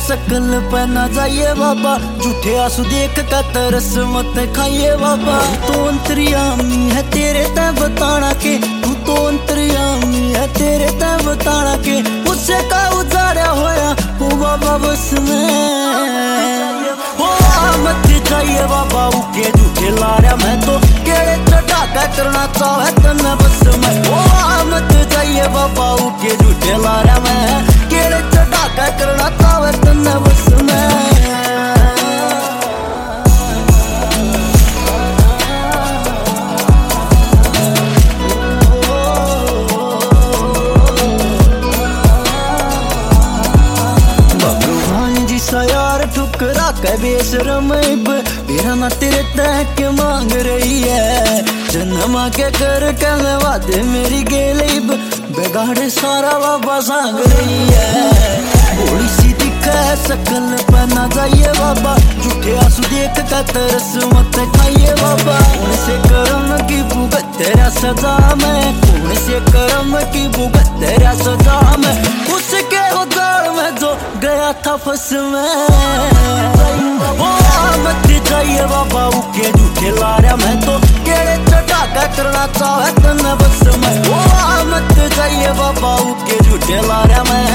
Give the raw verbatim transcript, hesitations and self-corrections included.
शकल पे ना जाइए बाबा, झूठे आंसू देख का तरस मत खाइए बाबा। तू तो अंतर्यामी है तेरे तय बताना के, तू तो अंतर्यामी है तेरे तय बताना के, उससे का उजाड़ा होया वो बाबा बस में हो मत जाइए बाबा उके झूठे लारा। मैं तो केड़े चढ़ा के करना चाहे तने बस में, हो मत जाइए बाबा उके झूठे लारा। मैं केड़े चढ़ा के करना चाहे तने बस में। यार ठुकरा के बेशरम मेरा ना तेरे तह के मांग रही है, जन्म के कर के वादे मेरी गेलीब बेगाड़े सारा बाबा सांग रही है। थोड़ी सी दिखा है शकल पे ना जाइए बाबा, झूठे आंसू देख का तरस मत खाइए बाबा। कौन से कर्म की भुगत तेरा सजा में, कौन से कर्म की भुगत तेरा सजा में, उसके उदार में जो गया था फंस में। ओ मत जाइए बाबा उके झूठे लारा। मैं तो केड़े चढ़ा के करना चाहे तने बस में, ओ मत जाइए बाबा उके झूठे लारा। मैं